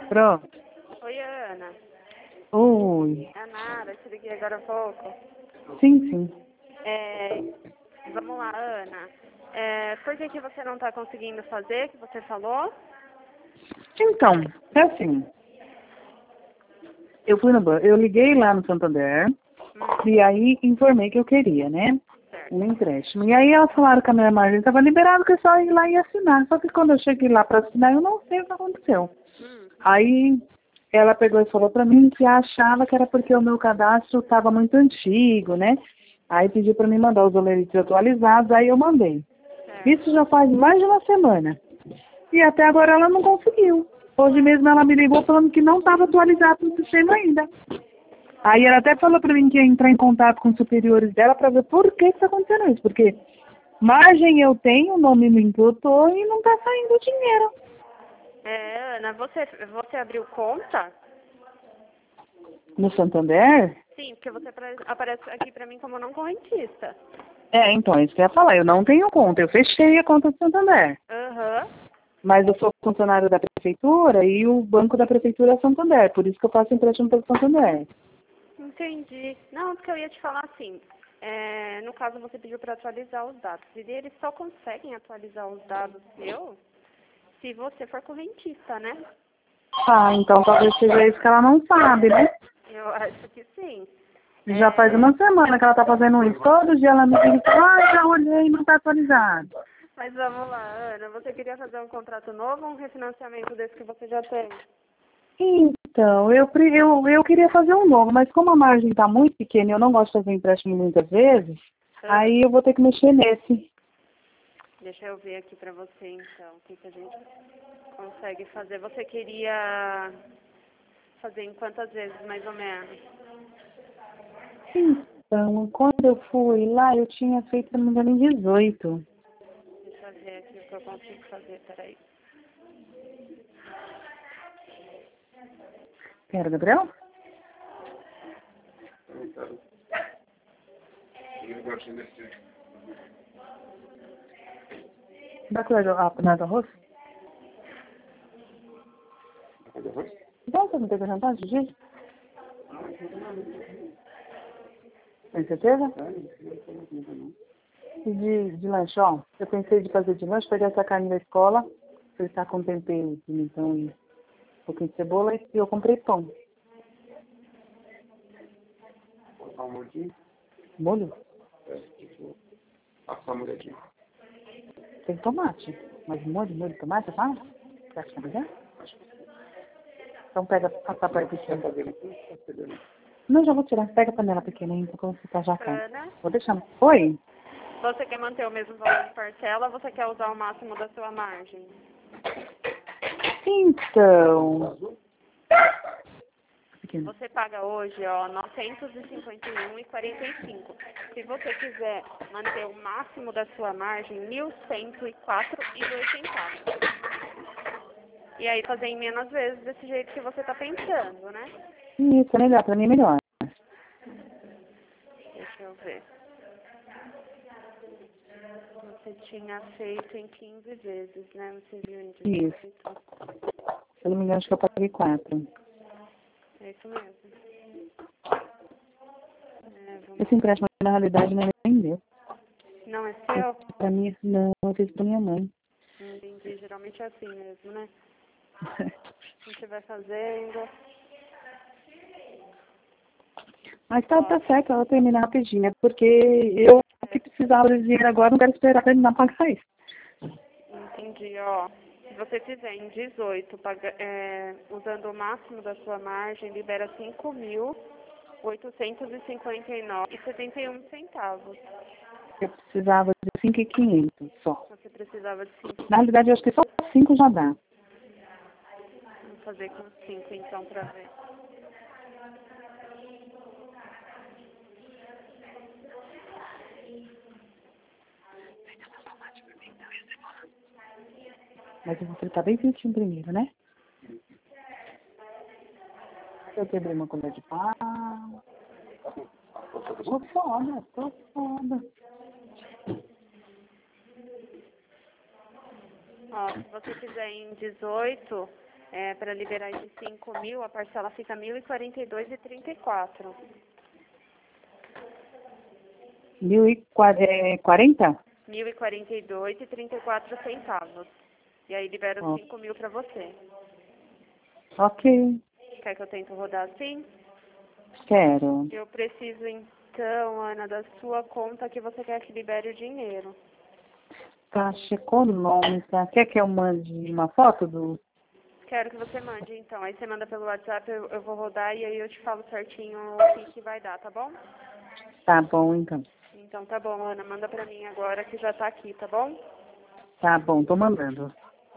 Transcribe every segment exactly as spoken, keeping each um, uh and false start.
Pronto. Oi, Ana. Oi. É a Nara, te liguei agora há pouco. Sim, sim. É, vamos lá, Ana. É, por que, que você não está conseguindo fazer, que você falou? Então, é assim. Eu fui no banco, eu liguei lá no Santander Hum, e aí informei que eu queria, né? certo. Um empréstimo. E aí elas falaram que a minha margem estava liberada, que eu só ir lá e assinar. Só que quando eu cheguei lá para assinar, eu não sei o que aconteceu. Hum, Aí ela pegou e falou para mim que achava que era porque o meu cadastro estava muito antigo, né? Aí pediu para mim mandar os olerites atualizados, aí eu mandei. certo. Isso já faz mais de uma semana. E até agora ela não conseguiu. Hoje mesmo ela me ligou falando que não estava atualizado no sistema ainda. Aí ela até falou para mim que ia entrar em contato com os superiores dela para ver por que está acontecendo isso. Porque margem eu tenho, o nome me imputou e não está saindo dinheiro. É, Ana, você, você abriu conta? No Santander? Sim, porque você apare- aparece aqui pra mim como não correntista. É, então, é isso que eu ia falar. Eu não tenho conta. Eu fechei a conta do Santander. Aham. Mas eu sou funcionário da prefeitura e o banco da prefeitura é Santander. Por isso que eu faço empréstimo pelo Santander. Entendi. Não, porque eu ia te falar assim. É, no caso, você pediu para atualizar os dados. E eles só conseguem atualizar os dados seus se você for correntista, né? Ah, então talvez seja isso que ela não sabe, né? Eu acho que sim. Já faz É, uma semana que ela tá fazendo isso. Todo dia ela me diz, ah, já olhei e não tá atualizado. mas vamos lá, Ana. Você queria fazer um contrato novo ou um refinanciamento desse que você já tem? Então, eu, pre- eu, eu queria fazer um novo, mas como a margem tá muito pequena e eu não gosto de fazer empréstimo muitas vezes, Ah, aí eu vou ter que mexer nesse. deixa eu ver aqui pra você, então, o que, que a gente consegue fazer. Você queria fazer em quantas vezes, mais ou menos? Então, quando eu fui lá, eu tinha feito, se não me engano, em dezoito. Deixa eu ver aqui o que eu consigo fazer, peraí. Pera, Gabriel? Dá coisa a panela do arroz? Então, você não teve jantar de dia? Tem certeza? E de, de lanche, ó, eu pensei de fazer de lanche, pegar essa carne da escola, fritar com tempero, pimentão e um pouquinho de cebola, e eu comprei pão. Colocar um molhinho, Molho? é, tipo, passar uma molhadinha. Tem tomate. Mas molho, molho de tomate, tá? Você acha que é melhor? Então pega a tapa pequena. Não, já vou tirar. Pega a panela pequena aí, então você tá já a carne. Ana, Vou deixar. Oi? você quer manter o mesmo valor de parcela ou você quer usar o máximo da sua margem? Então... Pequena. Você paga hoje, ó, novecentos e cinquenta e um reais e quarenta e cinco centavos. Se você quiser manter o máximo da sua margem, mil cento e quatro reais e dois centavos. E aí fazer em menos vezes desse jeito que você tá pensando, né? Isso, é melhor. Pra mim é melhor. Deixa eu ver. Você tinha feito em quinze vezes, né? Você viu em Isso. dezoito. Se eu não me engano, acho que eu paguei quatro. É isso mesmo. É, vamos... Esse empréstimo, na realidade, não é nem meu. Não é seu? Pra mim, não. Eu fiz pra minha mãe. Entendi. Geralmente é assim mesmo, né? A gente vai fazendo. Mas tá, tá certo, ela terminar rapidinho, né? Porque eu que precisava de dinheiro agora, não quero esperar pra ele não pagar isso. Entendi, ó. Se você fizer em dezoito, paga, é, usando o máximo da sua margem, libera cinco mil oitocentos e cinquenta e nove reais e setenta e um centavos. Eu precisava de cinco mil e quinhentos só. Você precisava de cinco. Na realidade, eu acho que só cinco já dá. Vamos fazer com cinco então pra ver. Mas eu vou fritar bem fritinho primeiro, né? Eu quebrei uma colher de pau. Tô foda, tô foda. Ó, se você fizer em dezoito, É, para liberar de cinco mil, a parcela fica mil e quarenta e dois reais e trinta e quatro centavos. Mil e quarenta? mil e quarenta e dois reais e trinta e quatro centavos. E aí libero Ó. cinco mil para você. Ok, Quer que eu tente rodar assim? quero. Eu preciso então, Ana, da sua conta que você quer que libere o dinheiro. Caixa econômica. Quer que eu mande uma foto do... Quero que você mande, então. Aí você manda pelo WhatsApp, eu, eu vou rodar e aí eu te falo certinho o que, que vai dar, tá bom? Tá bom, então. Então tá bom, Ana. Manda pra mim agora que já tá aqui, tá bom? Tá bom, tô mandando.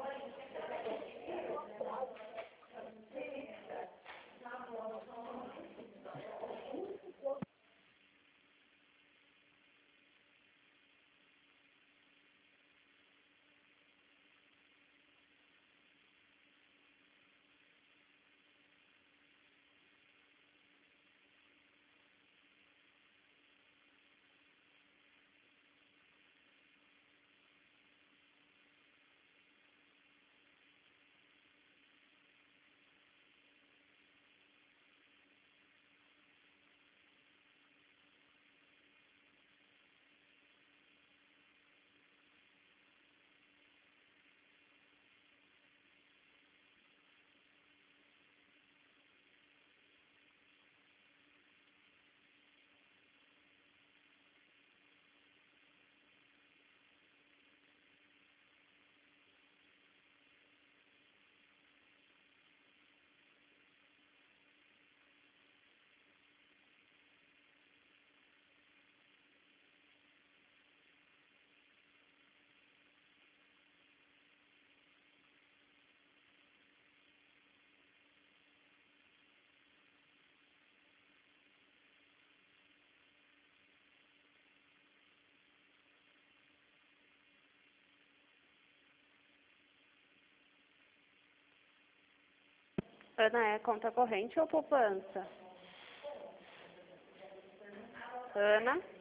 Ana, é conta corrente ou poupança? Ana?